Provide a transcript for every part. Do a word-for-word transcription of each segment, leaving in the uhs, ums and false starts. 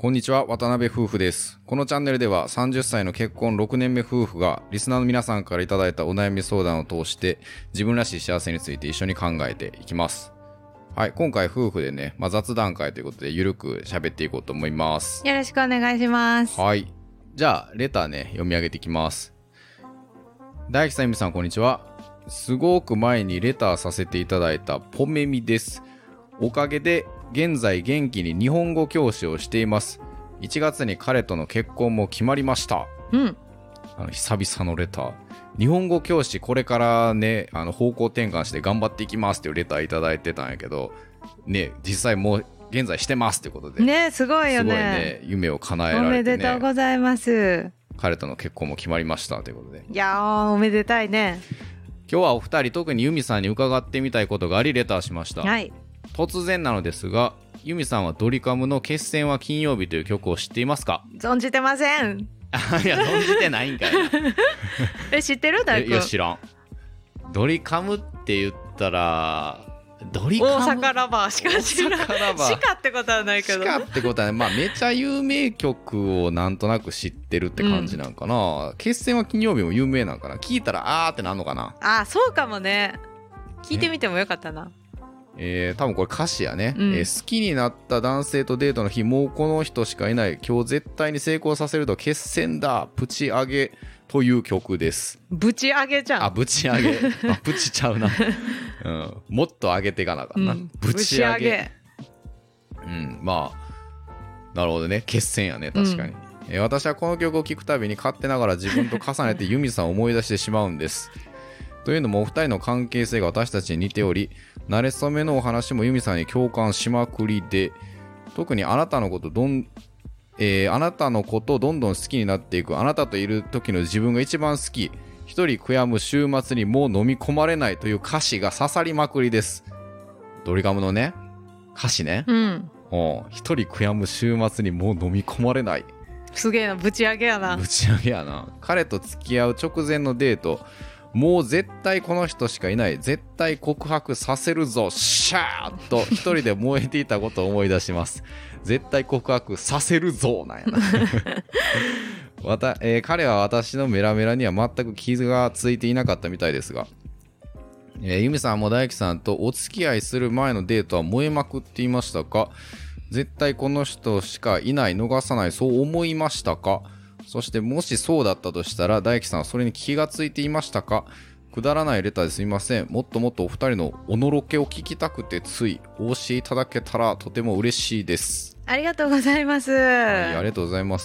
こんにちは、渡辺夫婦です。このチャンネルではさんじゅっさいの結婚ろくねんめ夫婦がリスナーの皆さんからいただいたお悩み相談を通して自分らしい幸せについて一緒に考えていきます。はい、今回夫婦でね、まあ、雑談会ということでゆるく喋っていこうと思います。 よろしくお願いします。 はい、じゃあレターね読み上げていきます。大樹さん、ゆみさん、こんにちは。すごく前にレターさせていただいたポメミです。おかげで現在元気に日本語教師をしています。いちがつに彼との結婚も決まりました。 うん。 あの久々のレター。日本語教師これからね、あの方向転換して頑張っていきますっていうレターいただいてたんやけどね、実際もう現在してますってことでね、すごいよね。 すごいね、夢を叶えられてね。 おめでとうございます。 彼との結婚も決まりましたということで。 いやー、おめでたいね。 今日はお二人、特にユミさんに伺ってみたいことがありレターしました。 はい。 突然なのですが、ユミさんはドリカムの決戦は金曜日という曲を知っていますか？ 存じてません。 いや、存じてないんかいな。 え、知ってる？大君。 いや、知らん。ドリカムって言ったらドリカム、 大阪ラバーしか知らん。しかってことはないけど。 しかってことはね、まあめちゃ有名曲をなんとなく知ってるって感じなんかな、うん、決戦は金曜日も有名なんかな。聞いたらあーってなんのかな。 あー、そうかもね。聞いてみてもよかったな。 えー、多分これ歌詞やね、 うん、 えー、好きになった男性とデートの日、もうこの人しかいない、今日絶対に成功させると決戦だ、プチ上げという曲です。 ぶち上げじゃん。 あ、ぶち上げあ、プチちゃうな、うん、もっと上げていかなあかんな、うん、ぶち上げ。うん、まあなるほどね、決戦やね、確かに、うん、えー、私はこの曲を聴くたびに勝手ながら自分と重ねてユミさんを思い出してしまうんです。というのもお二人の関係性が私たちに似ており、慣れ初めのお話もユミさんに共感しまくりで、特にあなたのことどん、えー、あなたのことをどんどん好きになっていく、あなたといる時の自分が一番好き、一人悔やむ週末にもう飲み込まれないという歌詞が刺さりまくりです。ドリカムのね、歌詞ね、 うん、 一人悔やむ週末にもう飲み込まれない。 すげえな、ぶち上げやな。 ぶち上げやな。彼と付き合う直前のデート、もう絶対この人しかいない、絶対告白させるぞ、シャーッと一人で燃えていたことを思い出します。絶対告白させるぞなんやなわた、えー、彼は私のメラメラには全く傷がついていなかったみたいですが、えー、ユミさんも大樹さんとお付き合いする前のデートは燃えまくっていましたか？絶対この人しかいない、逃さない、そう思いましたか？そしてもしそうだったとしたら大樹さんはそれに気がついていましたか？くだらないレターですみません。もっともっとお二人のおのろけを聞きたくてついお教えいただけたらとても嬉しいです。 ありがとうございます。 はい、ありがとうございます。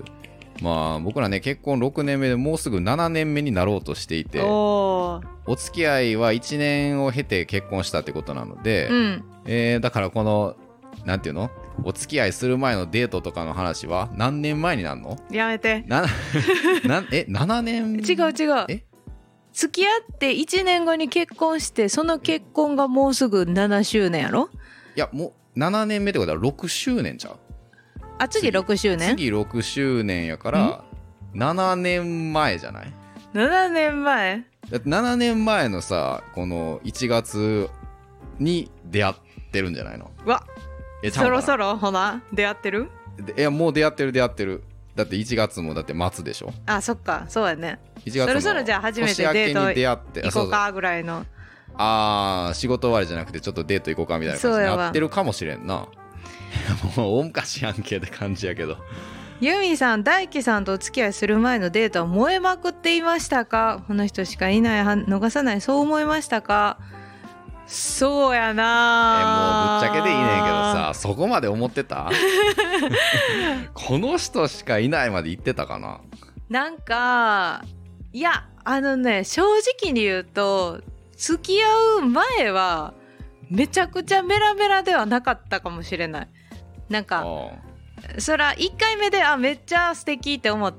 まあ僕らね、結婚ろくねんめでもうすぐななねんめになろうとしていて、 お, お付き合いはいちねんを経て結婚したってことなので、うん、えー、だからこのなんていうの、お付き合いする前のデートとかの話は何年前になるの？ やめて。 ななえななねん？ 違う違う。え、付き合っていちねんごに結婚して、その結婚がもうすぐななしゅうねんやろ？ いや、もうななねんめってことはろくしゅうねんちゃう？ あ、次ろくしゅうねん？ 次ろくしゅうねんやからななねんまえじゃない？ ななねんまえ？ だってななねんまえのさ、このいちがつに出会ってるんじゃないの？ わ、そろそろほな出会ってる？ いや、もう出会ってる出会ってる。だっていちがつもだって末でしょ。 あ、そっか、そうやね。 いちがつのそろそろじゃあ初めてデート出会って行こうかぐらいの。 あー、仕事終わりじゃなくてちょっとデート行こうかみたいな感じになってるかもしれんな。もう大昔やんけって感じやけど。 ユミさん、大樹さんとお付き合いする前のデートは燃えまくっていましたか？この人しかいない、逃さない、そう思いましたか？そうやな。 え、もうぶっちゃけでいいねんけどさ、そこまで思ってた？この人しかいないまで言ってたかな。 なんか、いや、あのね、正直に言うと付き合う前はめちゃくちゃメラメラではなかったかもしれない。なんかそらいっかいめであめっちゃ素敵って思って、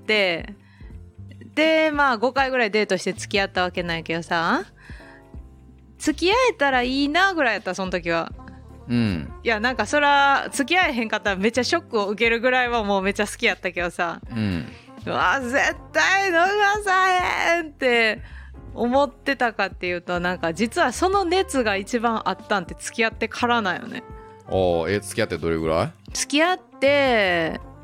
でまあごかいぐらいデートして付き合ったわけなんやけどさ、付き合えたらいいなぐらいやった、その時は。うん、いやなんかそら付き合えへんかったらめっちゃショックを受けるぐらいはもうめっちゃ好きやったけどさ、うん、うわ絶対逃さへんって思ってたかっていうと、なんか実はその熱が一番あったんって付き合ってからなんよね。 おえ付き合ってどれぐらい？ 付き合って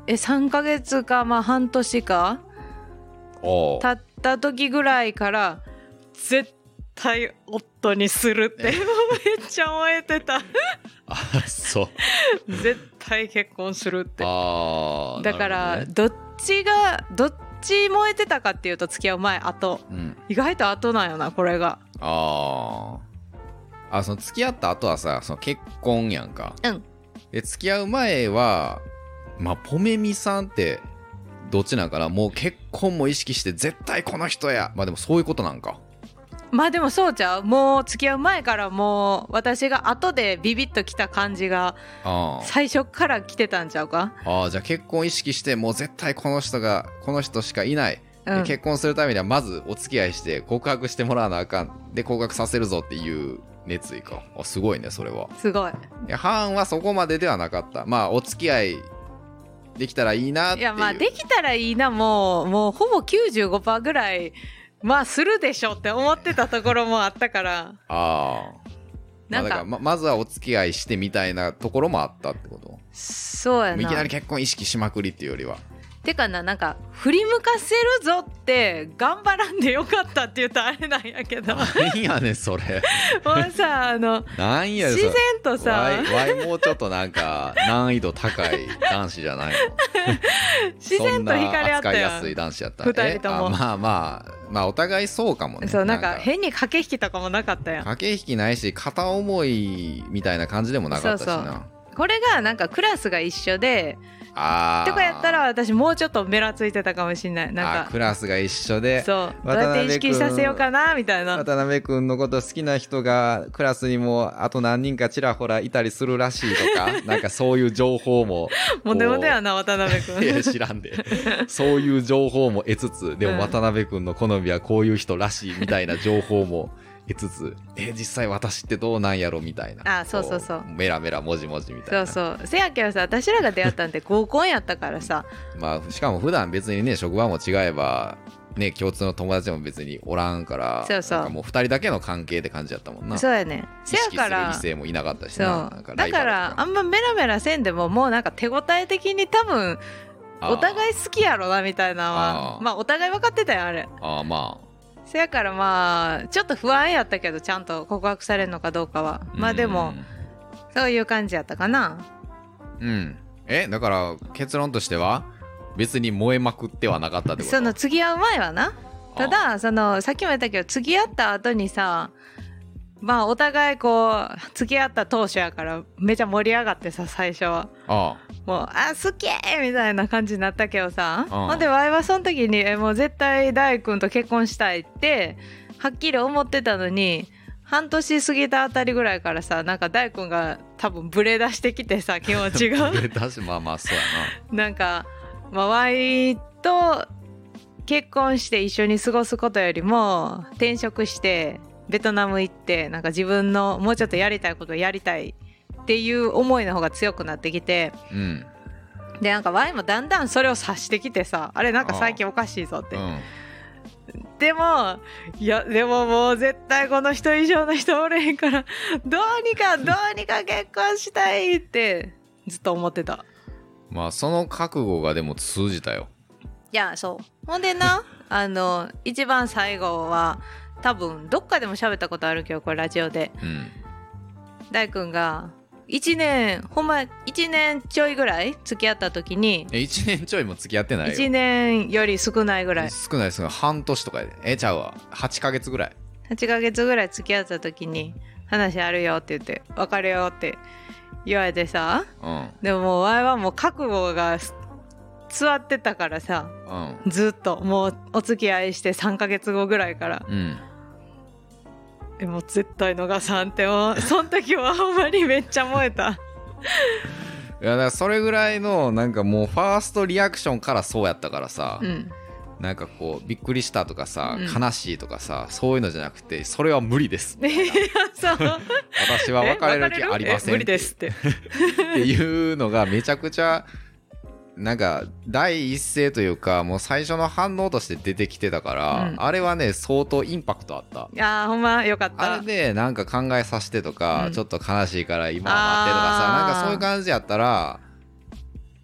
えさんかげつかまあ半年かお経った時ぐらいから絶対夫にするってめっちゃ燃えてたあそう絶対結婚するってあだからね、 どっちがどっち燃えてたかっていうと付き合う前後、 うん、 意外と後なんよなこれが。 ああその付き合った後はさその結婚やんか。 うんで付き合う前はまあポメミさんってどっちなんかな、もう結婚も意識して絶対この人や、まあでもそういうことなんか。 まあでもそうちゃう、もう付き合う前からもう私が後でビビッときた感じがあ最初から来てたんちゃうか。 ああじゃあ結婚意識してもう絶対この人がこの人しかいない、 うん、 結婚するためにはまずお付き合いして告白してもらわなあかんで告白させるぞっていう熱意か。あすごいねそれは。 すごい。 いやハンはそこまでではなかった。まあお付き合いできたらいいなっていう。 いやまあできたらいいな、もうもうほぼ きゅうじゅうごパーセント ぐらいまあするでしょって思ってたところもあったからああなんか、 まあ、だから ま, まずはお付き合いしてみたいなところもあったってこと。 そうやな。 いきなり結婚意識しまくりっていうよりはてかな、なんか振り向かせるぞって頑張らんでよかったって言うとあれなんやけど何やねんそれもうさあのなんや自然とさワイ、ワイもうちょっとなんか難易度高い男子じゃないの自然と惹かれ合ったよそんな扱いやすい男子やった。 ふたりとも。 あまあまあまあお互いそうかもね。 そうなんか変に駆け引きとかもなかったやん。 駆け引きないし片思いみたいな感じでもなかったしな。 そうそうこれがなんかクラスが一緒であとかやったら私もうちょっとメラついてたかもしんない。なんかクラスが一緒でそうどうやって意識させようかなみたいな。 渡辺君のこと好きな人がクラスにもあと何人かちらほらいたりするらしいとかなんかそういう情報もモテモテやな渡辺君いや知らんでそういう情報も得つつでも渡辺君の好みはこういう人らしいみたいな情報も得つつえ実際私ってどうなんやろみたいな。 あそうそうそうメラメラもじもじみたいな。 そうそうせやけどさ私らが出会ったんって合コンやったからさまあしかも普段別にね職場も違えばね共通の友達も別におらんからそうそうなんかもうふたりだけの関係って感じやったもんな。 そうやねせやから意識する異性もいなかったしそうな。なんかラだかイバルとらあんまメラメラせんでももうなんか手応え的に多分お互い好きやろなみたいなのはまあお互い分かってたよあれ。 ああまあせやからまあちょっと不安やったけどちゃんと告白されるのかどうかはまあでもそういう感じやったかな。 うんえだから結論としては別に燃えまくってはなかったってこと。 その付き合う前はな。ただそのさっきも言ったけど付き合った後にさまあお互いこう付き合った当初やからめちゃ盛り上がってさ最初はあもうあ好きみたいな感じになったけどさああほんでワイはその時にえもう絶対大君と結婚したいってはっきり思ってたのに半年過ぎたあたりぐらいからさなんか大君が多分ブレ出してきてさ気持ちがだしまあまあそうやなんか、まあ、ワイと結婚して一緒に過ごすことよりも転職してベトナム行ってなんか自分のもうちょっとやりたいことをやりたいっていう思いの方が強くなってきて、 な。うんでなんかワイもだんだんそれを察してきてさあれなんか最近おかしいぞってうんでもいやでももう絶対この人以上の人おれへんからどうにかどうにか結婚したいってずっと思ってた。 まあその覚悟がでも通じたよ。 いやそうほんでなあの一番最後は多分どっかでも喋ったことあるけどこれラジオでうん大君がいちねんほんまいちねんちょいぐらい付き合った時にえいちねんちょいも付き合ってないよ。 いちねんより少ないぐらい少ないですが半年とかでえちゃうわはちかげつぐらい。 はちかげつぐらい付き合った時に話あるよって言って別れようって言われてさうんでももうワイはもう覚悟が座ってたからさうんずっともうお付き合いしてさんかげつごぐらいからうんえもう絶対逃さんってもうその時はほんまにめっちゃ燃えたいやだからそれぐらいのなんかもうファーストリアクションからそうやったからさ、 うんなんかこうびっくりしたとかさ、 うん悲しいとかさそういうのじゃなくてそれは無理ですいやそう私は別れる気ありませんえ無理ですってっていうのがめちゃくちゃなんか第一声というかもう最初の反応として出てきてたから、 うんあれはね相当インパクトあった。 いやーほんまよかったあれでなんか考えさせてとか、 うんちょっと悲しいから今は待ってとかさあーなんかそういう感じやったら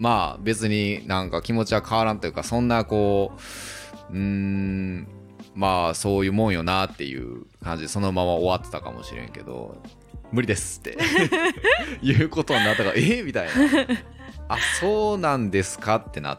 まあ別になんか気持ちは変わらんというか、そんなこううーんまあそういうもんよなっていう感じでそのまま終わってたかもしれんけど、無理ですっていうことになったから、えみたいな、あそうなんですかってなって、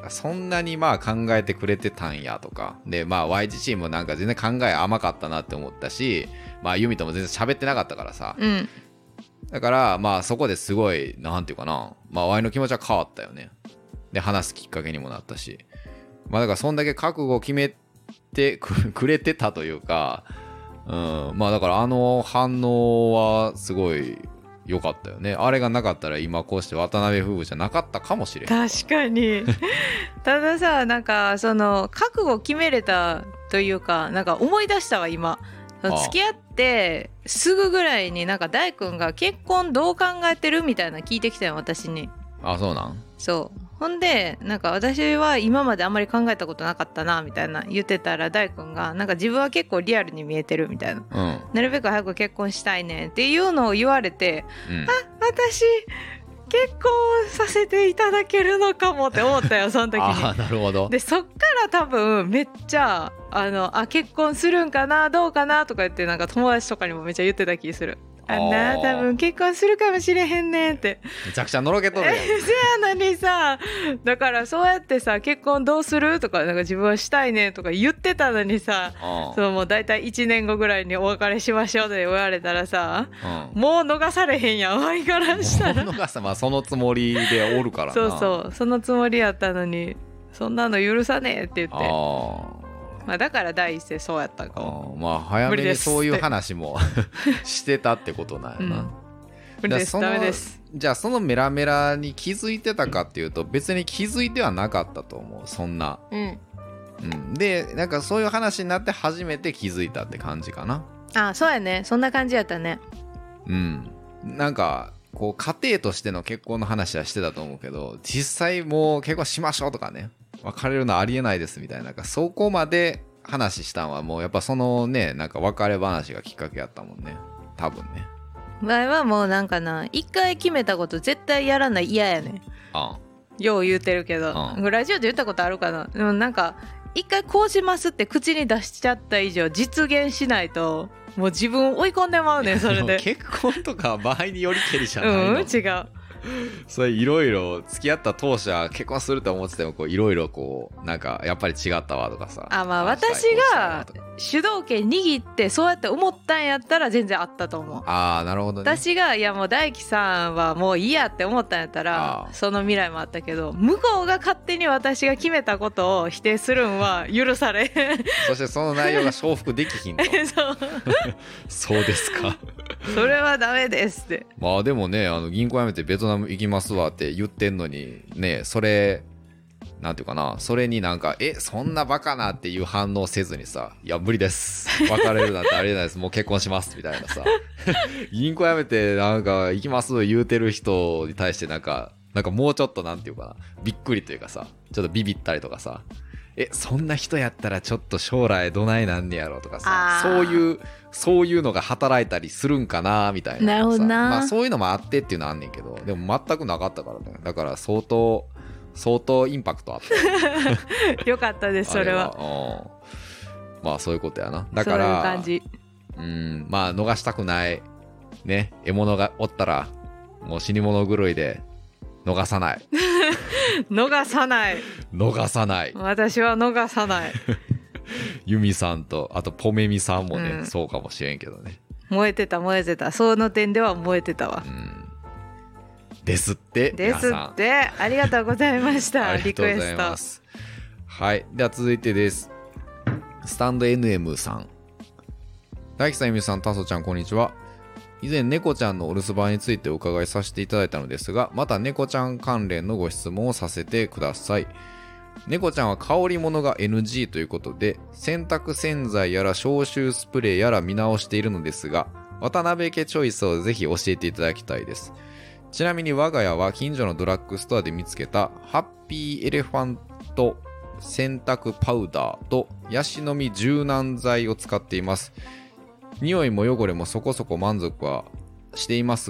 そんなにまあ考えてくれてたんやとかで、まあ ワイ自身もなんか全然考え甘かったなって思ったし、まあユミとも全然喋ってなかったからさ、 うん、 だからまあそこですごいなんていうかな、まあ ワイの気持ちは変わったよね。で話すきっかけにもなったし、まあだからそんだけ覚悟を決めてくれてたというか、うん、まあだからあの反応はすごい良かったよね。あれがなかったら今こうして渡辺夫婦じゃなかったかもしれん。 確かにたださ、なんかその覚悟決めれたというか、なんか思い出したわ今。 ああ付き合ってすぐぐらいになんか大君が結婚どう考えてるみたいな聞いてきたよ私に。 あ、そうなん。 そうほんでなんか私は今まであんまり考えたことなかったなみたいな言ってたら、大君がなんか自分は結構リアルに見えてるみたいな、 うん、 なるべく早く結婚したいねっていうのを言われて、 うん、 あ私結婚させていただけるのかもって思ったよその時に。 ああなるほど。 でそっから多分めっちゃあのあ結婚するんかなどうかなとか言って、なんか友達とかにもめっちゃ言ってた気する。あんな多分結婚するかもしれへんねんって。 めちゃくちゃのろけとるやん。 せやのにさ、だからそうやってさ結婚どうするとか、なんか自分はしたいねとか言ってたのにさ、そのもうだいたいいちねんごぐらいにお別れしましょうって言われたらさ、うん、もう逃されへんやんワイからしたら。 もう逃さ、まあそのつもりでおるからな。 そうそうそのつもりやったのに、そんなの許さねえって言って。あまあ、だから第一声そうやったんかも。 まあ早めにそういう話もしてたってことなんやな、うん、 無理ですダメです。 じゃあそのメラメラに気づいてたかっていうと、別に気づいてはなかったと思うそんな、うんうん、でなんかそういう話になって初めて気づいたって感じかな。 あそうやね、そんな感じやったね。 うんなんかこう家庭としての結婚の話はしてたと思うけど、実際もう結婚しましょうとかね、別れるのはありえないですみたいな、なんかそこまで話したんはもうやっぱそのね、なんか別れ話がきっかけやったもんね多分ね。 前はもうなんかな、一回決めたこと絶対やらない嫌やねん。 ああよう言うてるけど、ああラジオで言ったことあるかな。でもなんか一回こうしますって口に出しちゃった以上実現しないともう自分追い込んでまうねんそれで。 結婚とか場合によりけりじゃないの。 うん違う。 それいろいろ付き合った当初は結婚すると思ってても、いろいろこうなんかやっぱり違ったわとかさ。 あまあ私が主導権握ってそうやって思ったんやったら全然あったと思う。 ああなるほどね。 私がいやもう大輝さんはもういいやって思ったんやったらその未来もあったけど、向こうが勝手に私が決めたことを否定するんは許されへん。 そしてその内容が承服できひんと。 そうそうですか。 それはダメですって。 まあでもね、あの銀行辞めてベトナム行きますわって言ってんのにね、それなんていうかな、それになんかえそんなバカなっていう反応せずにさ、いや無理です別れるなんてありえないですもう結婚しますみたいなさ銀行辞めてなんか行きます言うてる人に対してなんかなんかもうちょっとなんていうかな、びっくりというかさ、ちょっとビビったりとかさ、えそんな人やったらちょっと将来どないなんねやろとかさ、そういうそういうのが働いたりするんかなみたいな。 なるほどな。 まあそういうのもあってっていうのはあんねんけど、でも全くなかったからね。だから相当相当インパクトあったよかったですそれは。 うん、まあそういうことやな。だからそういう感じ。 うんまあ逃したくないね、獲物がおったらもう死に物狂いで逃さない逃さない逃さない私は逃さないユミさんとあとポメミさんもね、うん、そうかもしれんけどね。 燃えてた燃えてた、その点では燃えてたわ、うん、 ですってですってありがとうございましたリクエスト。 はい、では続いてです。スタンド エヌエム さん、大樹さん、ユミさん、タソちゃん、こんにちは。以前猫ちゃんのお留守番についてお伺いさせていただいたのですが、また猫ちゃん関連のご質問をさせてください。猫ちゃんは香り物が エヌジー ということで、洗濯洗剤やら消臭スプレーやら見直しているのですが、渡辺家チョイスをぜひ教えていただきたいです。ちなみに我が家は近所のドラッグストアで見つけたハッピーエレファント洗濯パウダーとヤシの実柔軟剤を使っています。匂いも汚れもそこそこ満足はしていますが、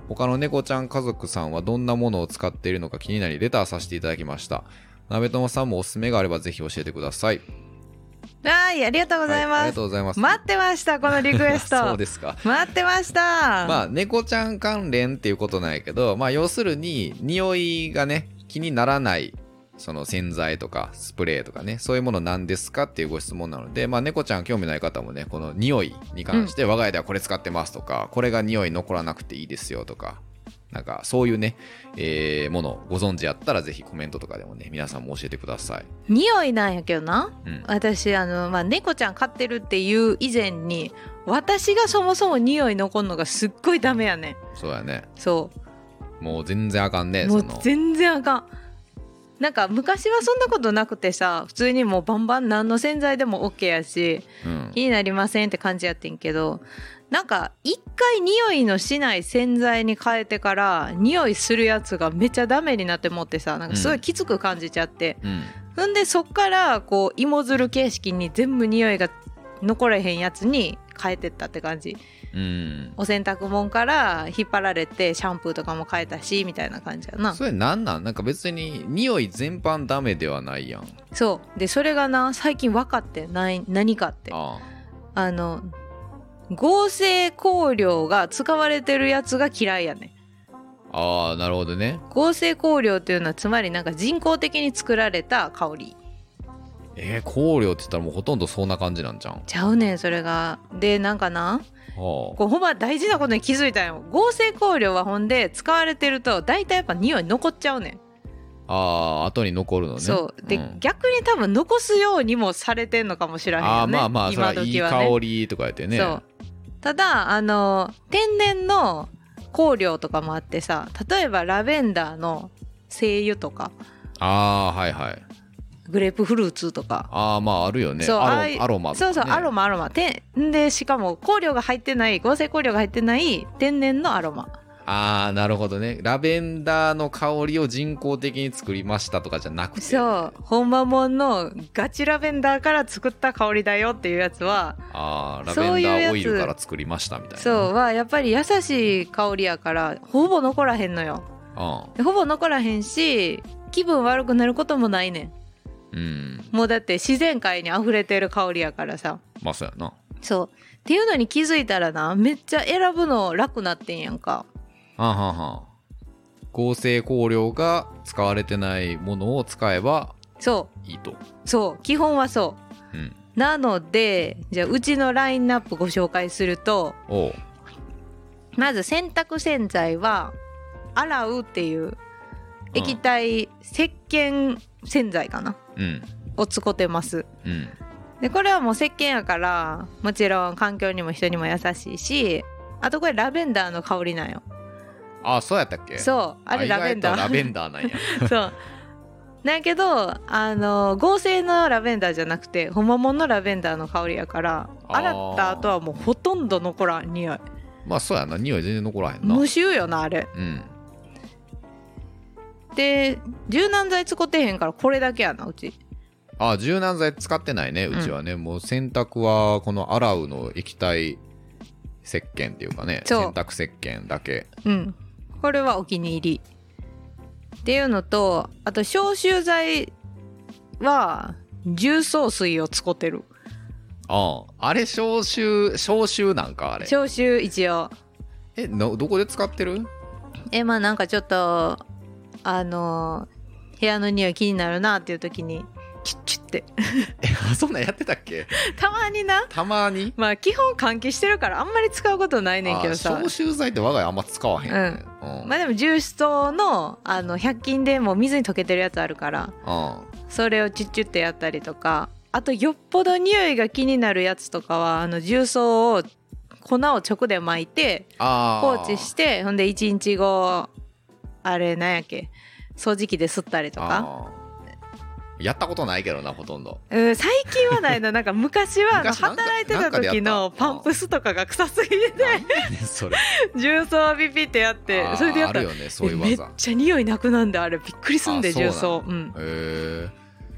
他の猫ちゃん家族さんはどんなものを使っているのか気になりレターさせていただきました。鍋友さんもおすすめがあればぜひ教えてください。 はい、ありがとうございます、 はい、ありがとうございます。 待ってましたこのリクエストそうですか。 待ってました。 まあ猫ちゃん関連っていうことなんやけど、まあ要するに匂いがね気にならないその洗剤とかスプレーとかね、そういうものなんですかっていうご質問なので、まあ猫ちゃん興味ない方もね、この匂いに関して、うん、我が家ではこれ使ってますとか、これが匂い残らなくていいですよとか、なんかそういうね、えー、ものご存知あったらぜひコメントとかでもね皆さんも教えてください。 匂いなんやけどな、うん、私あの、まあ、猫ちゃん飼ってるっていう以前に私がそもそも匂い残るのがすっごいダメやねん。 そうやね。 そうもう全然あかんね。 もう全然あかん。なんか昔はそんなことなくてさ、普通にもうバンバン何の洗剤でも OK やし、うん、気になりませんって感じやってんけど、なんか一回匂いのしない洗剤に変えてから匂いするやつがめちゃダメになってもってさ、なんかすごいきつく感じちゃって、うん、んでそっからこう芋づる形式に全部匂いが残れへんやつに変えてったって感じ。うん、お洗濯物から引っ張られてシャンプーとかも変えたしみたいな感じやな。 それなんなん？なんか別に匂い全般ダメではないやん。 そうで、それがな最近分かってない何かって、あああの合成香料が使われてるやつが嫌いやね。 ああ、なるほどね。 合成香料っていうのはつまりなんか人工的に作られた香り。 えー、香料って言ったらもうほとんどそんな感じなんじゃん。 ちゃうねんそれが。でなんかな、こうほんま大事なことに気づいたよ。合成香料はほんで使われてると大体やっぱ匂い残っちゃうねん。 ああ、後に残るのね。 そうで、うん、逆に多分残すようにもされてんのかもしれへんよね。 あ、まあまあ今時はね、いい香りとかやってね。 そうただあの天然の香料とかもあってさ、例えばラベンダーの精油とか、 ああはいはい、 グレープフルーツとか、 ああまああるよね。 そうアロ、アロマとか、ね、 そうそうアロマアロマてでしかも香料が入ってない合成香料が入ってない天然のアロマ。 ああなるほどね。ラベンダーの香りを人工的に作りましたとかじゃなくて、 そう本場もんのガチラベンダーから作った香りだよっていうやつは、 ああラベンダーオイルから作りましたみたいな。 そうはやっぱり優しい香りやからほぼ残らへんのよ。ああほぼ残らへんし気分悪くなることもないねん。うん、もうだって自然界に溢れてる香りやからさ。 まあそうやな。 そうっていうのに気づいたらな、めっちゃ選ぶの楽なってんやんか。 はあはあはあ、合成香料が使われてないものを使えばそういいと。 そう基本はそう、うん、なのでじゃあうちのラインナップご紹介すると、おまず洗濯洗剤は洗うっていう液体石鹸洗剤かな、うん、を使ってます、うん、でこれはもう石鹸やからもちろん環境にも人にも優しいし、あとこれラベンダーの香りなんよ。 ああそうやったっけ。 そうあれラベンダー。 ラベンダーなんやそうだけどあの合成のラベンダーじゃなくてほんまもんのラベンダーの香りやから、洗った後はもうほとんど残らん匂い。 まあそうやな、匂い全然残らへんな。 無臭よなあれ。うんで柔軟剤使ってへんからこれだけやなうち。 ああ柔軟剤使ってないねうちはね、うん、もう洗濯はこの洗うの液体石鹸っていうかね、洗濯石鹸だけ。うんこれはお気に入りっていうのと、あと消臭剤は重曹水を使ってる。 あああれ消臭消臭なんかあれ。 消臭一応。 えのどこで使ってる？ えまあなんかちょっとあの部屋の匂い気になるなっていう時にチュッチュッてえそんなんやってたっけ？ たまにな。 たまにまあ基本換気してるからあんまり使うことないねんけどさ。 消臭剤って我が家あんま使わへんね、 うんうん、まあでも重曹のあのひゃく均でも水に溶けてるやつあるから、うん、それをチュッチュッてやったりとか、あとよっぽど匂いが気になるやつとかはあの重曹を粉を直で巻いて放置して、ほんでいちにちごあれなんやっけ掃除機で吸ったりとか。 やったことないけどなほとんど、 うん、最近はないな。なんか昔は昔働いてた時のパンプスとかが臭すぎてそれ重曹ビピってやって、それでやったら、 ね、そういう技めっちゃ匂いなくなんであれびっくりすんで重曹。うん、 へえ。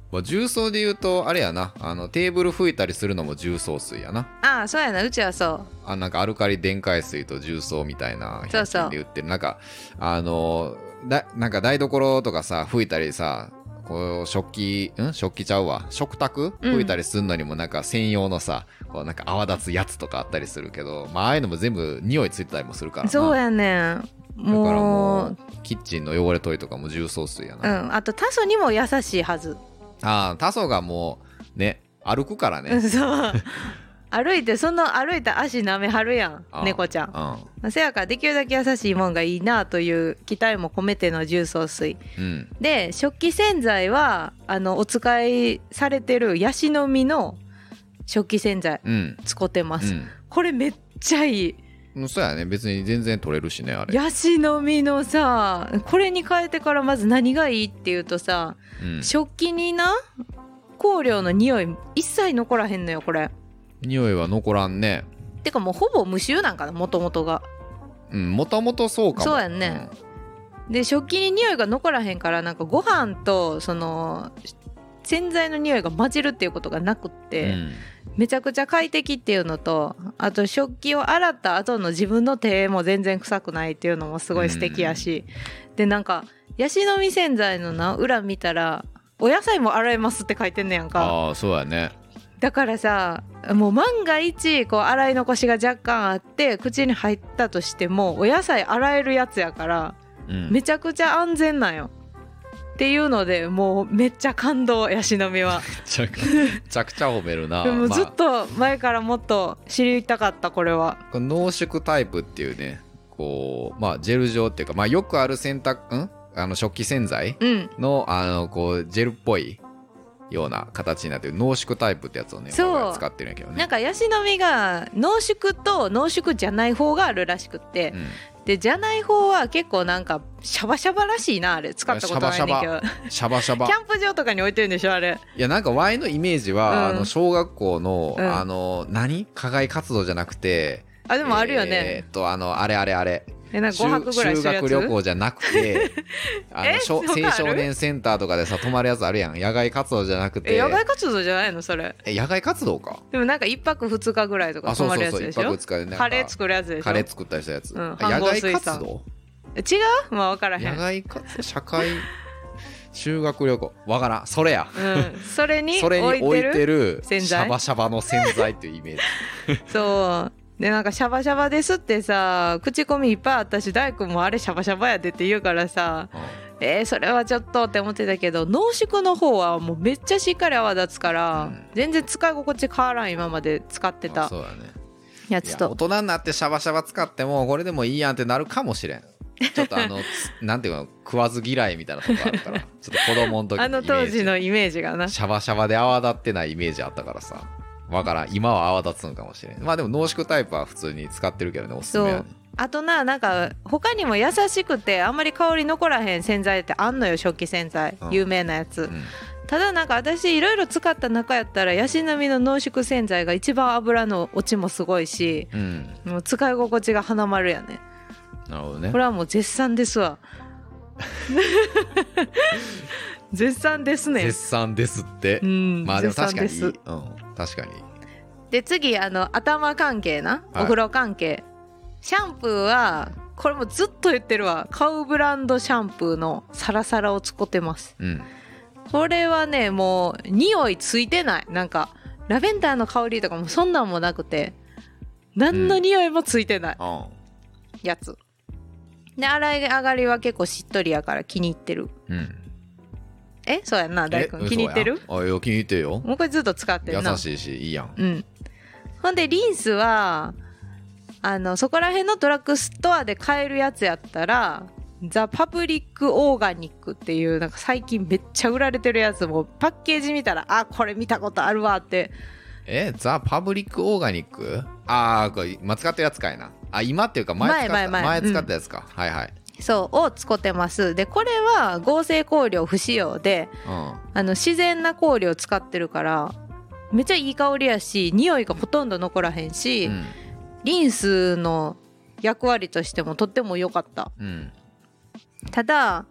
まあ、重曹で言うとあれやな、あのテーブル拭いたりするのも重曹水やな。 ああそうやな、うちはそうあ、なんかアルカリ電解水と重曹みたいなひゃく均で売ってる。なんかあのだなんか台所とかさ拭いたりさ、こう食器ん食器ちゃうわ食卓拭いたりするのにもなんか専用のさ、こうなんか泡立つやつとかあったりするけど、まあああいうのも全部匂いついてたりもするからな。 そうやねん。もうだからもうキッチンの汚れ取りとかも重曹水やな。 うん、あとタソにも優しいはず。 ああ、タソがもうね歩くからね。 そう歩いて、その歩いた足舐めはるやん猫ちゃん、うん、せやからできるだけ優しいもんがいいなという期待も込めての重曹水、うん、で食器洗剤はあのお使いされてるヤシの実の食器洗剤使ってます、うんうん、これめっちゃいい。 そうやね、別に全然取れるしねあれ。 ヤシの実のさ、これに変えてからまず何がいいっていうとさ、うん、食器にな香料の匂い一切残らへんのよこれ。 匂いは残らんね。 てかもうほぼ無臭なんかな、もともとが。 うんもともとそうかも。 そうやんね、うん、で食器に匂いが残らへんから、なんかご飯とその洗剤の匂いが混じるっていうことがなくって、うん、めちゃくちゃ快適っていうのと、あと食器を洗った後の自分の手も全然臭くないっていうのもすごい素敵やし、うん、でなんかヤシの実洗剤のな裏見たらお野菜も洗えますって書いてんねやんか。 ああそうやね。 だからさ、もう万が一こう洗い残しが若干あって口に入ったとしてもお野菜洗えるやつやから、うん、めちゃくちゃ安全なんよっていうので、もうめっちゃ感動。ヤシの実はめちゃくちゃ褒めるな。 でもずっと前からもっと知りたかった。これはこの濃縮タイプっていうね、こうまあジェル状っていうか、まあよくある洗濯んあの食器洗剤の、うん、あのこうジェルっぽいような形になってる濃縮タイプってやつをね使ってるんやけどね。 なんかヤシの実が濃縮と濃縮じゃない方があるらしくって、うん、でじゃない方は結構なんかシャバシャバらしいな。あれ使ったことないねんけど、 シャバシャバキャンプ場とかに置いてるんでしょあれ。 いやなんか Y のイメージは、うん、あの小学校の、うん、あの何課外活動じゃなくて、 あでもあるよね、 えー、っとあのあれあれあれえなんかごはくぐらいするやつ。 修学旅行じゃなくてあの青少年センターとかでさ泊まるやつあるやん。野外活動じゃなくて。 え野外活動じゃないのそれ。 え野外活動か。 でもなんかいっぱくふつかぐらいとか泊まるやつでしょ。 そうそうそういっぱくふつかでカレー作るやつでしょ。 カレー作ったりしたやつ、うん、 野外活動違うまあ分からへん。 野外活動社会修学旅行わからん。それや、 うん、それにそれに置いてる洗剤シャバシャバの洗剤っていうイメージそうでなんかシャバシャバですってさ口コミいっぱいあったし、大工もあれシャバシャバやでって言うからさ、うん、えー、それはちょっとって思ってたけど、濃縮の方はもうめっちゃしっかり泡立つから、うん、全然使い心地変わらん。今まで使ってたやつと。 大人になってシャバシャバ使ってもこれでもいいやんってなるかもしれん。ちょっとあのなんていうの食わず嫌いみたいなとこあるからちょっと子供の時のあの当時のイメージがなシャバシャバで泡立ってないイメージあったからさ、わからん今は泡立つのかもしれん。まあでも濃縮タイプは普通に使ってるけどね、おすすめはね。 あとな、なんか他にも優しくてあんまり香り残らへん洗剤ってあんのよ、食器洗剤、うん、有名なやつ、うん、ただなんか私いろいろ使った中やったらヤシの実の濃縮洗剤が一番油の落ちもすごいし、うん、もう使い心地が花丸やね。 なるほどね。 これはもう絶賛ですわ絶賛ですね。 絶賛ですって、 うん、 まあでも確かにいい、うん、確かに。 で次あの頭関係な、お風呂関係、はい、シャンプーはこれもずっと言ってるわ。買うブランドシャンプーのサラサラを使ってます、うん、これはねもう匂いついてない。なんかラベンダーの香りとかもそんなんもなくて何の匂いもついてない、うん、やつで、洗い上がりは結構しっとりやから気に入ってる、うん、えそうやんな大君気に入ってる。 あいや気に入ってるよ。 もうこれずっと使ってるな。 優しいしいいやん、 うん、ほんでリンスはあのそこら辺のドラッグストアで買えるやつやったらザ・パブリック・オーガニックっていうなんか最近めっちゃ売られてるやつもパッケージ見たらあこれ見たことあるわって。 えザ・パブリック・オーガニック、ああこれ今使ってるやつかいな。あ今っていうか前使った、前前前前使ったやつか、うん、はいはいそうを使ってます。でこれは合成香料不使用で、うん、あの自然な香料使ってるからめっちゃいい香りやし匂いがほとんど残らへんし、うん、リンスの役割としてもとっても良かった、うん、ただ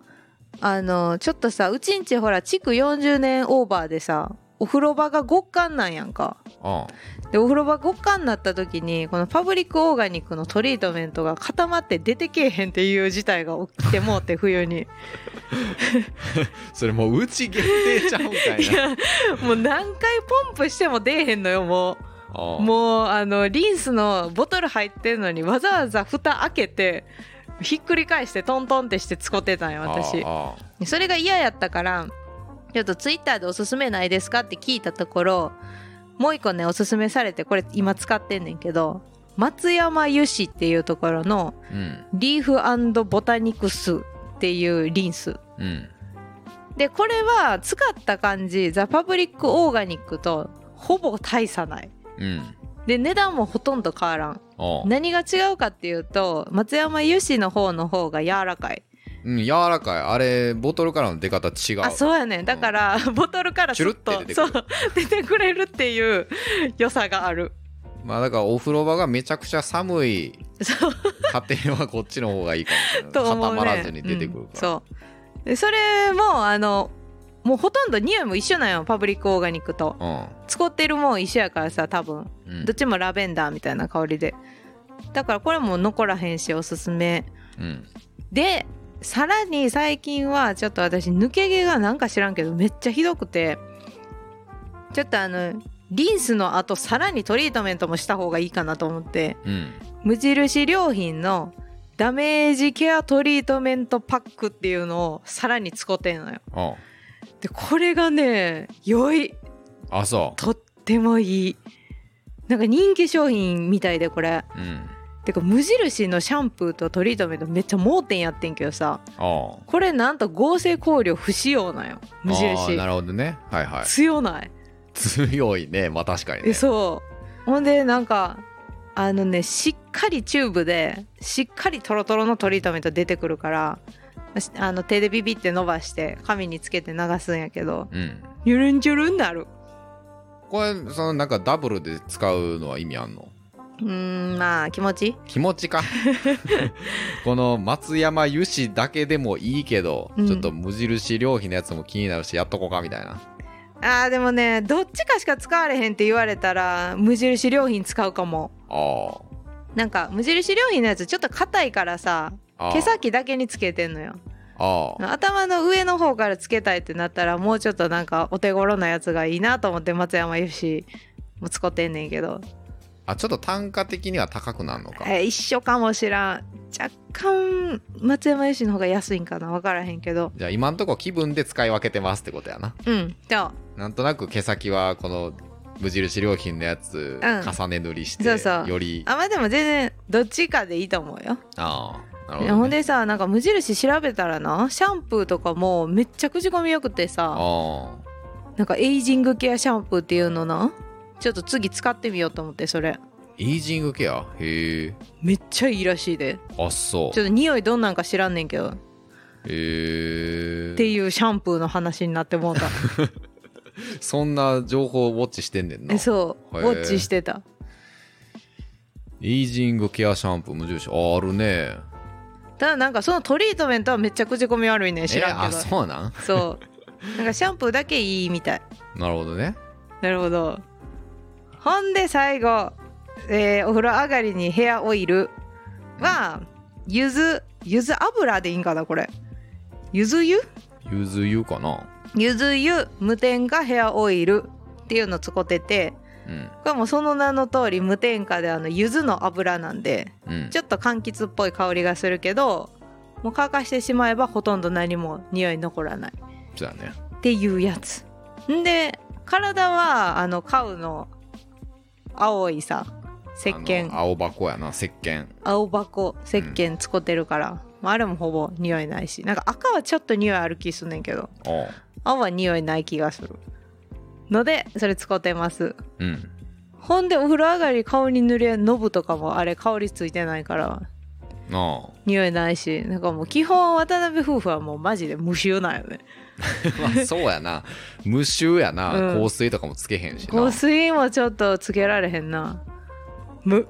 あのちょっとさうちんちほら築よんじゅうねんオーバーでさお風呂場が極寒なんやんか。 あでお風呂場極寒になった時にこのパブリックオーガニックのトリートメントが固まって出てけえへんっていう事態が起きてもうて冬にそれもううち限定ちゃうんかいな。 いやもう何回ポンプしても出えへんのよもう。 ああもうあのリンスのボトル入ってんのにわざわざ蓋開けてひっくり返してトントンってして使ってたんよ私。 ああそれが嫌やったからちょっとツイッターでおすすめないですかって聞いたところもう一個ねおすすめされてこれ今使ってんねんけど松山油脂っていうところのうんリーフ&ボタニクスっていうリンスうんでこれは使った感じザ・パブリックオーガニックとほぼ大差ないうんで値段もほとんど変わらん。 ああ何が違うかっていうと松山油脂の方の方が柔らかい。 うん柔らかいあれボトルからの出方違う。 あそうやねんだから、うん、ボトルからスッとチュルって出てくるそう出てくれるっていう良さがある。 まあだからお風呂場がめちゃくちゃ寒いそう家庭はこっちの方がいいかもしれない。 と思うね固まらずに出てくるから、 うん、そうでそれもあのもうほとんど匂いも一緒なんよパブリックオーガニックと使ってるもん一緒やからさ多分、うん、どっちもラベンダーみたいな香りでだからこれも残らへんしおすすめ、うん、でさらに最近はちょっと私抜け毛がなんか知らんけどめっちゃひどくてちょっとあのリンスの後さらにトリートメントもした方がいいかなと思って、うん、無印良品のダメージケアトリートメントパックっていうのをさらに使ってんのよ。ああでこれがね良い。 あそうとってもいいなんか人気商品みたいでこれ、うん、てか無印のシャンプーとトリートメントめっちゃ盲点やってんけどさあこれなんと合成香料不使用なんよ無印。 あなるほどねはいはい強ない強いねまあ確かにね。 そうほんでなんかあのねしっかりチューブでしっかりトロトロのトリートメント出てくるからあの手でビビって伸ばして髪につけて流すんやけど、うん、ゆるんじゅるんなる。 これそのなんかダブルで使うのは意味あんの？ うーんまあ気持ち気持ちかこの松山油脂だけでもいいけど、うん、ちょっと無印良品のやつも気になるしやっとこうかみたいな。 あーでもねどっちかしか使われへんって言われたら無印良品使うかも。あなんか無印良品のやつちょっと硬いからさ毛先だけにつけてんのよ。あ頭の上の方からつけたいってなったらもうちょっとなんかお手頃なやつがいいなと思って松山油脂も使ってんねんけどあちょっと単価的には高くなるのか。 えー、一緒かもしらん若干松山油脂の方が安いんかな分からへんけどじゃあ今んとこ気分で使い分けてますってことやな。 うんそうなんとなく毛先はこの無印良品のやつ重ね塗りして、うん、そうそうよりあまあでも全然どっちかでいいと思うよ。 ああなるほど、ね、 ほんでさなんか無印調べたらなシャンプーとかもめっちゃ口コミよくてさなんかエイジングケアシャンプーっていうのなちょっと次使ってみようと思ってそれエイジングケアへえめっちゃいいらしいで。 あそうちょっと匂いどんなんか知らんねんけどへえっていうシャンプーの話になってもうたそんな情報をウォッチしてんねんな。 そうウォッチしてた。 エイジングケアシャンプー無印 あ, あるね。 ただなんかそのトリートメントはめっちゃ口コミ悪いね知らんけど。 あそうなんそうなんかシャンプーだけいいみたい。 なるほどねなるほど。ほんで最後、えー、お風呂上がりにヘアオイルはゆずゆず油でいいんかなこれゆず湯ゆず湯かなゆず湯無添加ヘアオイルっていうの使ってて、うん、これもその名の通り無添加であのゆずの油なんで、うん、ちょっと柑橘っぽい香りがするけどもう乾かしてしまえばほとんど何も匂い残らないそうだねっていうやつんで体はあの買うの青いさ石鹸青箱やな石鹸青箱石鹸使ってるから、うん、あれもほぼ匂いないしなんか赤はちょっと匂いある気すんねんけど青は匂いない気がするのでそれ使ってます、うん、ほんでお風呂上がり顔に塗るノブとかもあれ香りついてないからあ匂いないしなんかもう基本渡辺夫婦はもうマジで無臭なんよねまあそうやな無臭やな、うん、香水とかもつけへんしな香水もちょっとつけられへんな無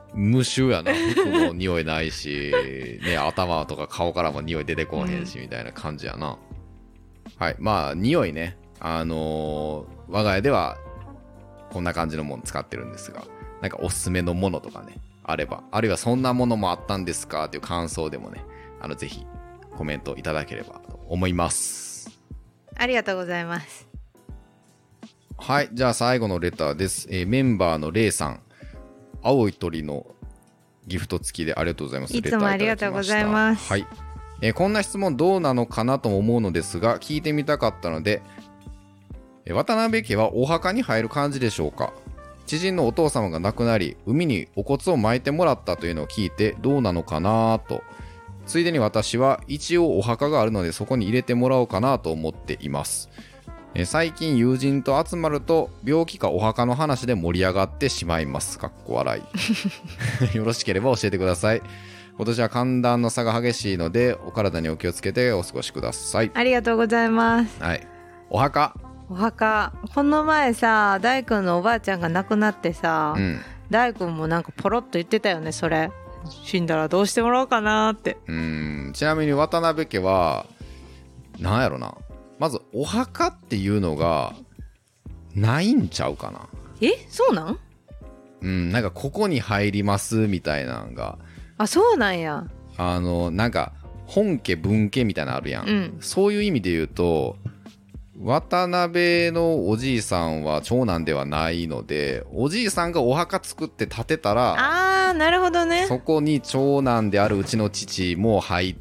無臭やな。服も匂いないし、ね、頭とか顔からも匂い出てこへんし、みたいな感じやな。はい。まあ、匂いね。あのー、我が家では、こんな感じのもの使ってるんですが、なんかおすすめのものとかね、あれば、あるいはそんなものもあったんですかっていう感想でもね、あの、ぜひコメントいただければと思います。 ありがとうございます。 はい。じゃあ最後のレターです。えー、メンバーのレイさん。青い鳥のギフト付きでありがとうございます。 いつもありがとうございます。 はい、えー、こんな質問どうなのかなとも思うのですが、聞いてみたかったので、えー、渡辺家はお墓に入る感じでしょうか。知人のお父様が亡くなり、海にお骨を撒いてもらったというのを聞いてどうなのかなと。ついでに私は一応お墓があるのでそこに入れてもらおうかなと思っています。え最近友人と集まると病気かお墓の話で盛り上がってしまいます。かっこ笑い。よろしければ教えてください。今年は寒暖の差が激しいのでお体にお気をつけてお過ごしください。 ありがとうございます。 はい。お墓。 お墓。この前さ、大君のおばあちゃんが亡くなってさ、うん、大君もなんかポロッと言ってたよね。それ死んだらどうしてもらおうかなって。 うーん。ちなみに渡辺家はなんやろな。まずお墓っていうのがないんちゃうかな。 え、そうなん？ うん、なんかここに入りますみたいなのが。 あ、そうなんや。 あのなんか本家分家みたいなのあるやん、うん、そういう意味で言うと渡辺のおじいさんは長男ではないので、おじいさんがお墓作って建てたら、 あー、なるほどね。 そこに長男であるうちの父も入って、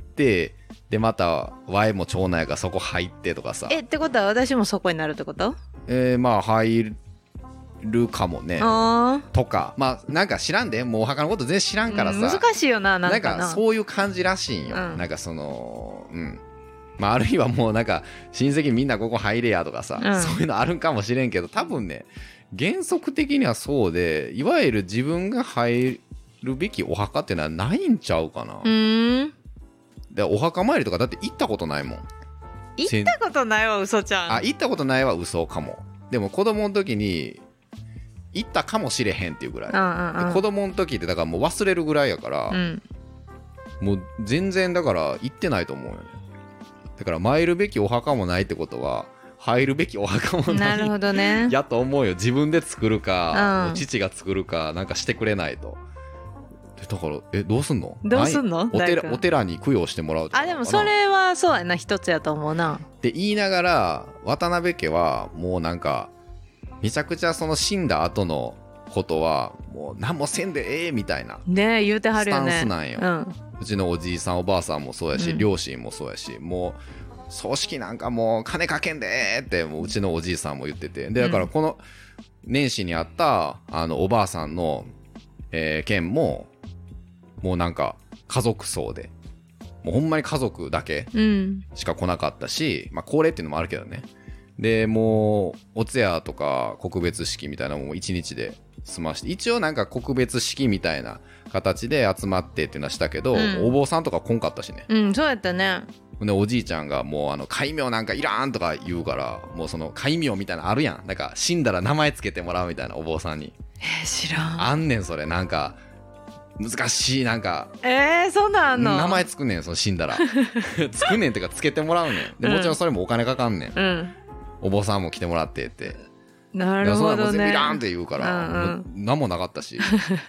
でまた Y も長男やからそこ入ってとかさ。 えってことは私もそこになるってこと？ えー、まあ入るかもね。 あとかまあなんか知らんで、もうお墓のこと全然知らんからさ、うん、 難しいよな。なんかな、 なんかそういう感じらしいんよ、うん、なんかそのうんまああるいはもうなんか親戚みんなここ入れやとかさ、うん、そういうのあるんかもしれんけど、多分ね原則的にはそうで、いわゆる自分が入るべきお墓ってのはないんちゃうかな。うーん、 でお墓参りとかだって行ったことないもん。 行ったことないわ嘘ちゃん。 あ、行ったことないは嘘かも。でも子供の時に行ったかもしれへんっていうぐらい、うんうんうん、子供の時ってだからもう忘れるぐらいやから、うん、もう全然だから行ってないと思うよね。だから参るべきお墓もないってことは入るべきお墓もない。 なるほどね。 やと思うよ。自分で作るか、うん、父が作るかなんかしてくれないと。だからえどうすんの？ どうすんの？ お寺、お寺に供養してもらうとか。 あ、でもそれはそうやな、一つやと思うな。 って言いながら渡辺家はもうなんかめちゃくちゃその死んだ後のことはもう何もせんでええみたいなねえ言うてはるよね。 スタンスなんよ、うん、うちのおじいさんおばあさんもそうやし、うん、両親もそうやし、もう葬式なんかもう金かけんでってもううちのおじいさんも言ってて、でだからこの年始にあったあのおばあさんの、えー、件ももうなんか家族葬でもうほんまに家族だけしか来なかったし、うん、まあ高齢っていうのもあるけどね。でもうお通夜とか告別式みたいなのも一日で済まして、一応なんか告別式みたいな形で集まってっていうのはしたけど、うん、お坊さんとか来んかったしね。 うんそうやったね。 でおじいちゃんがもうあの戒名なんかいらんとか言うから、もうその戒名みたいなのあるやん、なんか死んだら名前つけてもらうみたいな、お坊さんに。 えー、知らん。 あんねんそれ。なんか難しい、なんかえー、そんなんあんの？ 名前つくねん、その死んだらつくねんってかつけてもらうねん。でもちろんそれもお金かかんねん、うん、お坊さんも来てもらってって。 なるほどね。 そんなもん全部いらんって言うから、うんうん、何もなかったし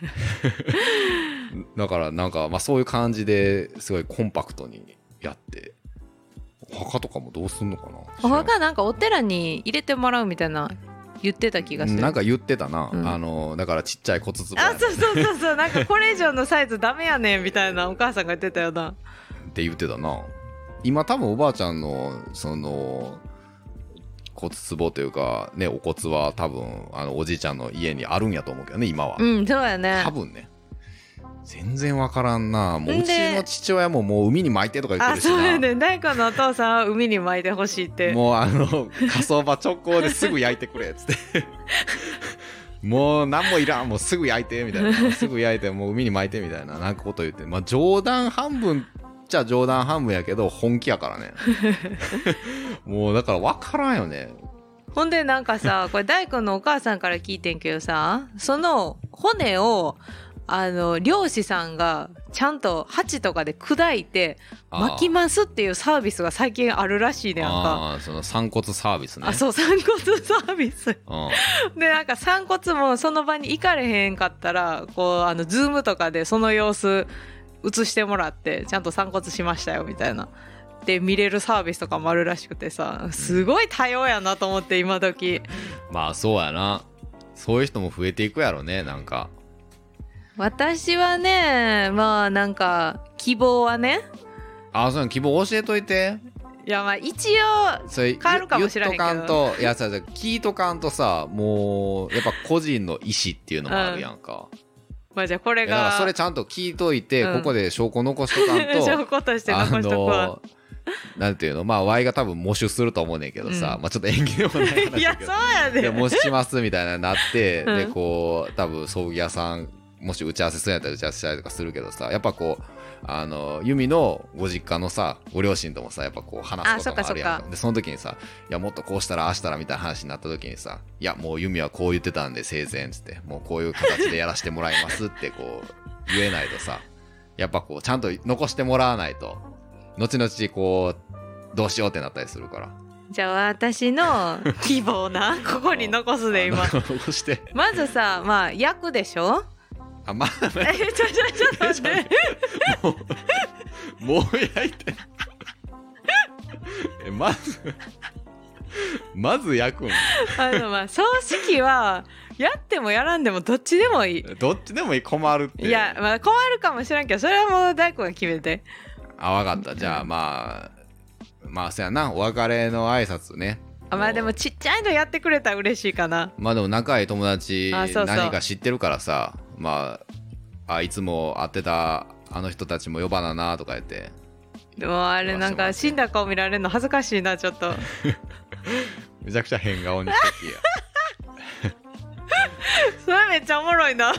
だからなんかまあそういう感じですごいコンパクトにやって、お墓とかもどうすんのかな。 お墓なんかお寺に入れてもらうみたいな言ってた気がする。 なんか言ってたな、うん、あのだからちっちゃい骨壺、ね、 あ、そうそうそうそうなんかこれ以上のサイズダメやねんみたいなお母さんが言ってたよなって言ってたな。今多分おばあちゃんのその骨壺というかね、お骨は多分あのおじいちゃんの家にあるんやと思うけどね今は。 うんそうやね。 多分ね。全然わからんな。もううちの父親ももう海に巻いてとか言ってるしな。 あ、そうやね。大根のお父さんは海に巻いてほしいってもうあの火葬場直行ですぐ焼いてくれっつってもう何もいらん、もうすぐ焼いてみたいなすぐ焼いてもう海に巻いてみたいななんかこと言って、まあ冗談半分っちゃ冗談半分やけど本気やからねもうだからわからんよね。 ほんでなんかさこれ大根のお母さんから聞いてんけどさ、その骨をあの漁師さんがちゃんと鉢とかで砕いて巻きますっていうサービスが最近あるらしいね。なんかあーその散骨サービスね。 あそう散骨サービスでなんか散骨もその場に行かれへんかったらこうあのズームとかでその様子映してもらってちゃんと散骨しましたよみたいなで見れるサービスとかもあるらしくてさ、すごい多様やなと思って今時。 まあそうやな、そういう人も増えていくやろね。なんか私はねまあなんか希望はね、 あそういうの希望教えといて。 いやまあ一応それ変わるかもしれへんけど言っとかんと、いやさ聞いとかんとさ、もうやっぱ個人の意思っていうのもあるやんか、うん、 まあじゃあこれがだからそれちゃんと聞いといて、うん、ここで証拠残しとかんと証拠として残しとくわ。 なんていうの、まあ Y が多分模試すると思うねんけどさ、うん、まあちょっと縁起でもない話だけどいやそうやで、 で模試しますみたいななって、 うん、 でこう多分葬儀屋さんもし打ち合わせするんやったら打ち合わせしたりとかするけどさ、やっぱこうあのユミのご実家のさご両親ともさやっぱこう話すこともあるやん。でその時にさ、いやもっとこうしたらああしたらみたいな話になった時にさ、いやもうユミはこう言ってたんで生前つって、もうこういう形でやらせてもらいますってこう言えないとさ、やっぱこうちゃんと残してもらわないと後々こうどうしようってなったりするから。 じゃあ私の希望なここに残すで今残してまずさ、まあ焼くでしょ。 あまあえちょちょちょっと待ってもうもう焼いてえまずまず焼くん。 あのまあ葬式はやってもやらんでもどっちでもいい。 どっちでもいい。困るって。 いやまあ困るかもしれんけどそれはもう大工が決めて。 あ分かった。じゃあまあまあそやな、お別れの挨拶ね。 あまあでもちっちゃいのやってくれたら嬉しいかな。 まあでも仲いい友達あそうそう何か知ってるからさ、まああいつも会ってたあの人たちも呼ばななとか言って。 でもあれなんか死んだ顔見られるの恥ずかしいなちょっとめちゃくちゃ変顔にしてきやそれめっちゃおもろいな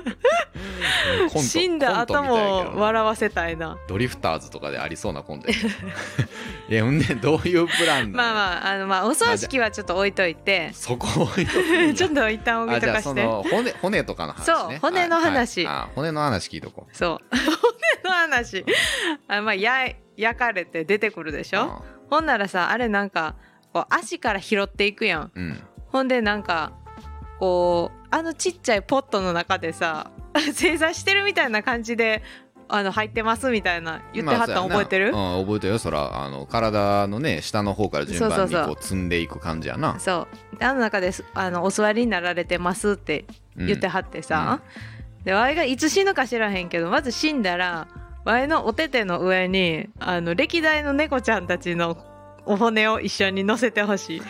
死んだ後も笑わせたいな。 ドリフターズとかでありそうなコントいやほんでどういうプランなの。 まあまああのまあお葬式はちょっと置いといて、 そこ置いとくちょっと一旦置いとかして。 あじゃあその 骨, 骨とかの話ね。 そう骨の話、 はいはい、あ骨の話聞いとこう。 そう骨の話あ、まあ、や焼かれて出てくるでしょ、うん、ほんならさあれなんかこう足から拾っていくやん、 うん、 ほんでなんかこうあのちっちゃいポットの中でさ正座してるみたいな感じであの入ってますみたいな言ってはったん覚えてる？ まあ、うん、覚えてるよ。そらあの体のね下の方から順番にこう積んでいく感じやな。 そうであの中であのお座りになられてますって言ってはってさ、うんうん、でわいがいつ死ぬか知らへんけどまず死んだらわいのお手手の上にあの歴代の猫ちゃんたちのお骨を一緒に乗せてほしい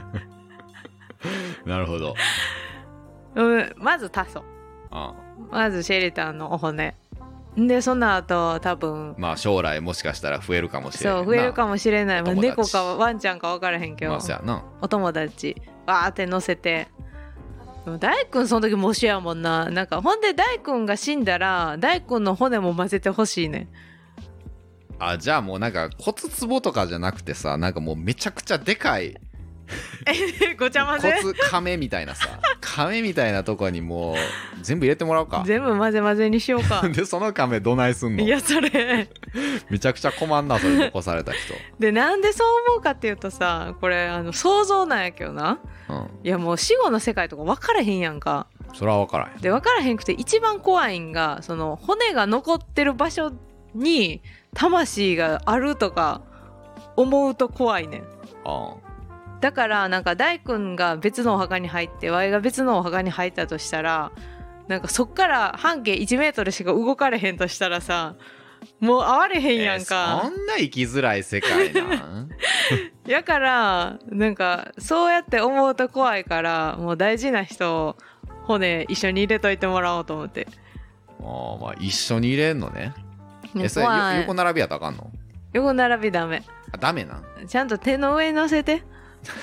なるほど、 うん、まずタソ、 ああまずシェリタンのお骨でその後多分まあ将来もしかしたら増えるかもしれない。 そう増えるかもしれない、まあ、猫かワンちゃんか分からへんけど、 まあ、そうやなお友達バーって乗せて。でも大君その時もしやもんな。なんかほんで大君が死んだら大君の骨も混ぜてほしいね。 あじゃあもうなんか骨壺とかじゃなくてさ、なんかもうめちゃくちゃでかいごちゃ混ぜ骨亀みたいなさ亀みたいなとこにもう全部入れてもらおうか。 全部混ぜ混ぜにしようかでその亀どないすんの。 いやそれめちゃくちゃ困んなそれ残された人でなんでそう思うかっていうとさ、これあの想像なんやけどな、うん、いやもう死後の世界とか分からへんやんか。 それは分からへん。 で分からへんくて一番怖いんがその骨が残ってる場所に魂があるとか思うと怖いねん。 ああだからなんか大君が別のお墓に入ってワイが別のお墓に入ったとしたらなんかそっから半径いちメートルしか動かれへんとしたらさもう会われへんやんか、 えー、そんな生きづらい世界なんやからなんかそうやって思うと怖いからもう大事な人を骨一緒に入れといてもらおうと思って。 あまあ一緒に入れんのね。えそれ横並びやったらあかんの？ 横並びダメ。 あダメなん？ ちゃんと手の上に乗せて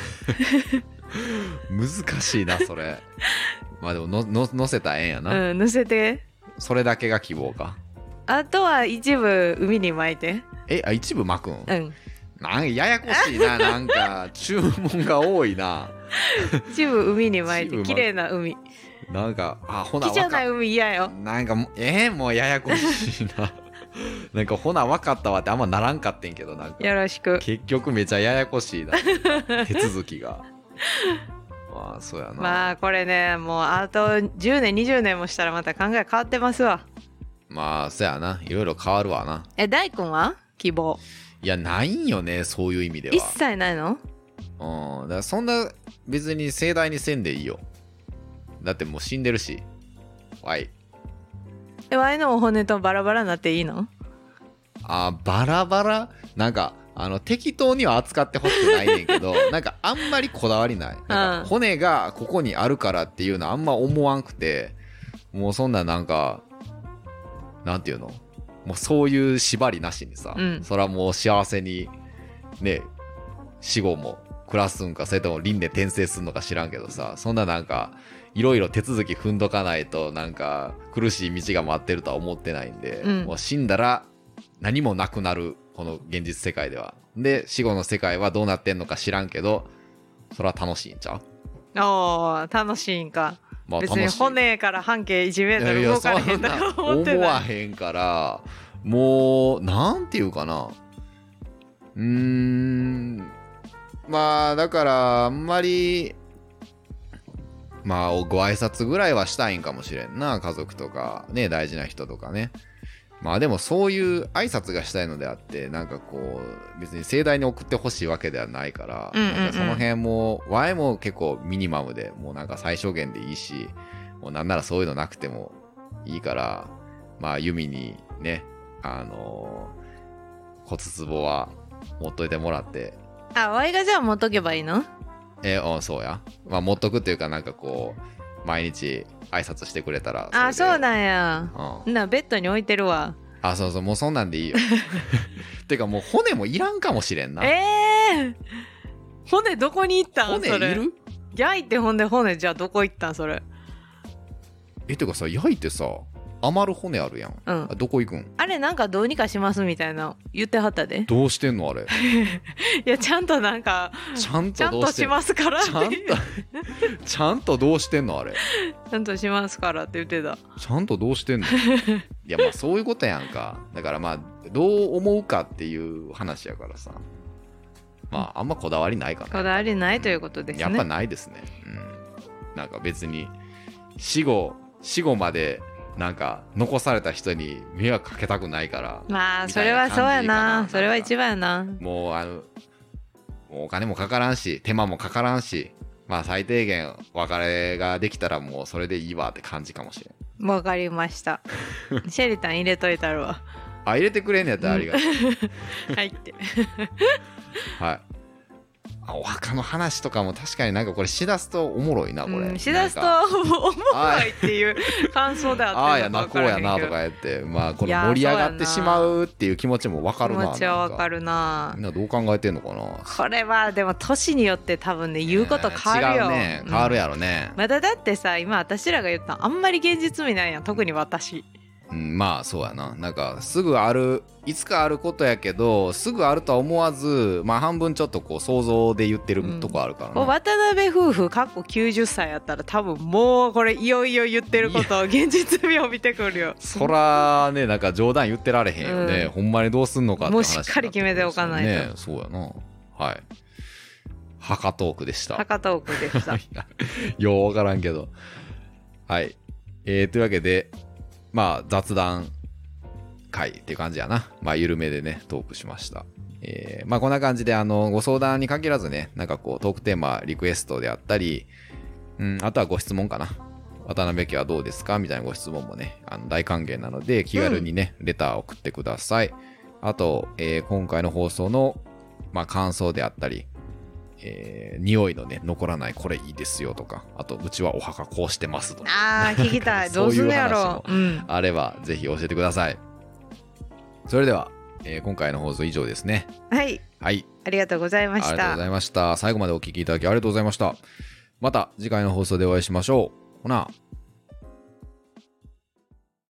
難しいなそれ。まあでものの乗せたらええんやな。 うん乗せて。 それだけが希望か。 あとは一部海に巻いて。 えあ一部巻くん？ うんなんかややこしいななんか注文が多いな。 一部海に巻いて綺麗な海。 なんかあほな貴重な海嫌よ。 なんかえー、もうややこしいななんかほな分かったわってあんまならんかってんけど、なんかよろしく。 結局めちゃややこしいな手続きがまあそうやな。 まあこれねもうあとじゅうねんにじゅうねんもしたらまた考え変わってますわ。 まあそうやな、いろいろ変わるわな。 え大君は希望？ いやないんよね、そういう意味では一切ないの？ うん、だからそんな別に盛大にせんでいいよ。だってもう死んでるし。わい。 えワイのお骨とバラバラになっていいの？ あ、バラバラなんか、あの、適当には扱ってほしくないねんけど、なんかあんまりこだわりない。なんか骨がここにあるからっていうのあんま思わんくて、もうそんななんか、なんていうのもうそういう縛りなしにさ、 うん、 そらもう幸せに、ね、死後も暮らすんか、それとも輪廻転生すんのか知らんけどさ、そんななんか、いろいろ手続き踏んどかないとなんか苦しい道が待ってるとは思ってないんで、うん、もう死んだら何もなくなるこの現実世界では。で死後の世界はどうなってんのか知らんけど、それは楽しいんちゃう？ ああ楽しいんか。まあ、別に骨から半径いちメートル動かれへんとか思ってない。 思わへんからもうなんていうかな、うーんまあだからあんまりまあご挨拶ぐらいはしたいんかもしれんな、家族とかね、大事な人とかね。まあでもそういう挨拶がしたいのであって、なんかこう別に盛大に送ってほしいわけではないから、 うんうんうん、 なんかその辺もワイも結構ミニマムでもうなんか最小限でいいし、もうなんならそういうのなくてもいいから、まあユミにね、あのー、骨壺は持っといてもらって。 あ、ワイがじゃあ持っとけばいいの？ えー、そうや。まあ持っとくっていうかなんかこう毎日挨拶してくれたら。 あ、そうなんや。うん、なベッドに置いてるわ。 あ、そうそう、もうそんなんでいいよ。てかもう骨もいらんかもしれんな。 えー、骨どこに行ったん？ 骨いる？ 焼いてほんで骨じゃあどこ行ったんそれ？ え、てかさ、焼いてさ余る骨あるやん、 うん、 どこ行くん？ あれなんかどうにかしますみたいな言ってはったで。 どうしてんのあれ？ いやちゃんとなんかちゃんとどうしてんの？ ちゃんとしますからってちゃんとちゃんとどうしてんのあれ？ ちゃんとしますからって言ってた。 ちゃんとどうしてんの？いやまあそういうことやんか。だからまあどう思うかっていう話やからさ、まああんまこだわりないかな。 こだわりないということですね。 やっぱないですね。うん。なんか別に死後死後までなんか残された人に迷惑かけたくないから。 まあそれはそうやな。それは一番やな。 もうあのもうお金もかからんし手間もかからんし、まあ最低限別れができたらもうそれでいいわって感じかもしれん。 わかりました。シェリタン入れといたるわ。 あ、入れてくれんねやったらありがとう。 うん、はいってはい。あ、お墓の話とかも確かになんかこれしだすとおもろいなこれ、 うん、しだすとおもろいっていう感想であってああやなこうやなとか言って、まあこの盛り上がってしまうっていう気持ちも分かるな。 気持ちは分かるな。 みんなどう考えてんのかな。 これはでも年によって多分ね言うこと変わるよ、 違うね、変わるやろね、 うん、まだだってさ今私らが言ったあんまり現実味ないやん、特に私。 うん、まあそうやな。なんかすぐあるいつかあることやけどすぐあるとは思わず、まあ半分ちょっとこう想像で言ってるとこあるからな、 うん、渡辺夫婦かっこきゅうじゅっさいやったら多分もうこれいよいよ言ってることを現実味を見てくるよ。 そらねなんか冗談言ってられへんよね、うん、ほんまにどうすんのかって話、 ね、もうしっかり決めておかないと、 ね、そうやな。はい、墓トークでした。 墓トークでしたようわからんけど。はい、えー、というわけでまあ雑談会っていう感じやな。まあ緩めでねトークしました。えー、まあこんな感じであのご相談に限らずね、なんかこうトークテーマリクエストであったり、うん、あとはご質問かな。渡辺家はどうですかみたいなご質問もね、あの大歓迎なので気軽にね、うん、レターを送ってください。あと、えー、今回の放送のまあ感想であったり、えー、匂いのね残らないこれいいですよとか、あとうちはお墓こうしてますとか、 あー聞きたいどうすんのやろう、うん、 あればぜひ教えてください。それでは、えー、今回の放送以上ですね。 はいはいありがとうございました。 ありがとうございました。最後までお聞きいただきありがとうございました。また次回の放送でお会いしましょう。ほな。